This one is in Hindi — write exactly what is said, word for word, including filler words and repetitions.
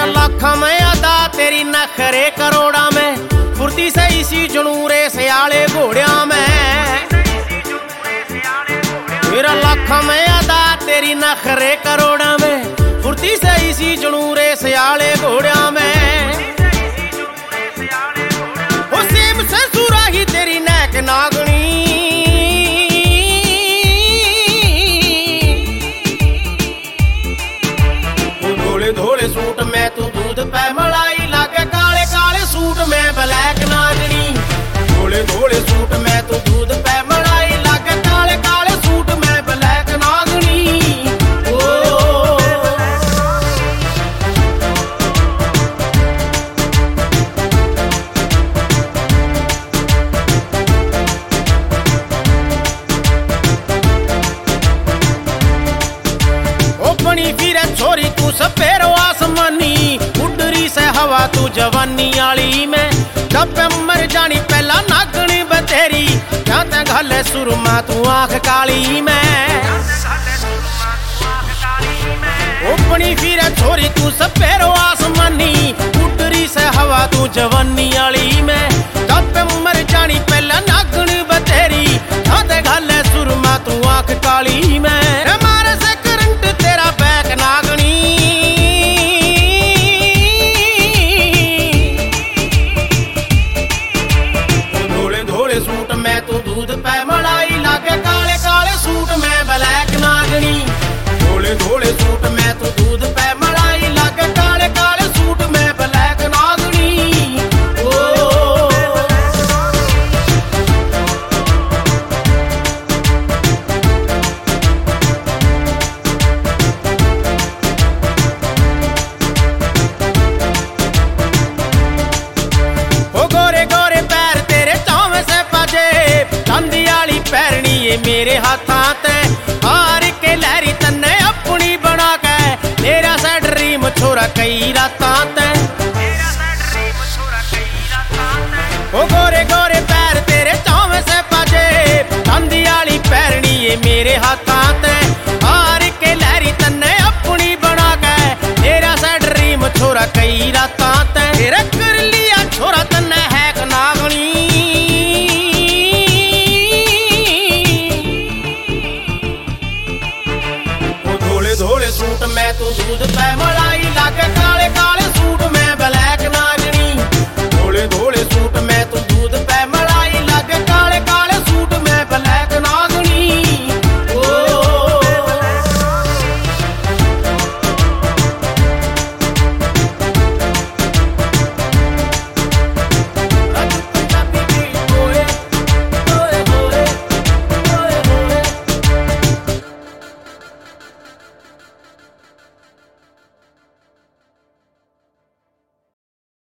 मेरा लाखा में अदा तेरी नखरे करोड़ा में, फुर्ती से इसी जनूरे सियाले घोड़िया में। मेरा लाखा में अदा तेरी नखरे करोड़ा में, फुर्ती से इसी जनूरे सियाले घोड़िया में। वो सेब से सुराही तेरी नेक नागनी, धोले सूट में तू दूध पे मलाई लागे, काले काले सूट में ब्लैक नागनी। धोले धोले सूट में तू दूध पे मलाई लागे, काले काले सूट में ब्लैक नागनी। ओ ओ बनी फिरे छोरी तू सपेरो आसमानी, उडरी से हवा तू जवानी आली में। जब मर जानी पहला नागनी बतेरी, जाते घाले सुरमा तू आंख काली में। ओपनी फिरे छोरी तू सपेरो आसमानी, उडरी से हवा तू जवानी आली में। जब मर जानी पहला नागनी बतेरी, जाते घाले सुरमा तू आंख काली में। मारे से करंट तेरा बैक नागनी, सूट में तू दूध पे मलाई लागे, काले काले सूट में ब्लैक नागनी। धोले धोले सूट में तू दूध पे मलाई लागे, काले काले सूट में ब्लैक नागनी। ओ ओ गोरे गोरे पैर तेरे चावे से पाजे, चांदी आली पैरनी ये मेरे हाथां ते। हार के लहरी तन्ने अपनी बना के, तेरा सा ड्रीम छोरा कई रातां ते। ओ गोरे गोरे पैर तेरे चावे से पाजे, चांदी आली पैरनी ये मेरे हाथां ते। हार के लहरी तन्ने अपनी बना के, तेरा सा ड्रीम छोरा कई रातां ते।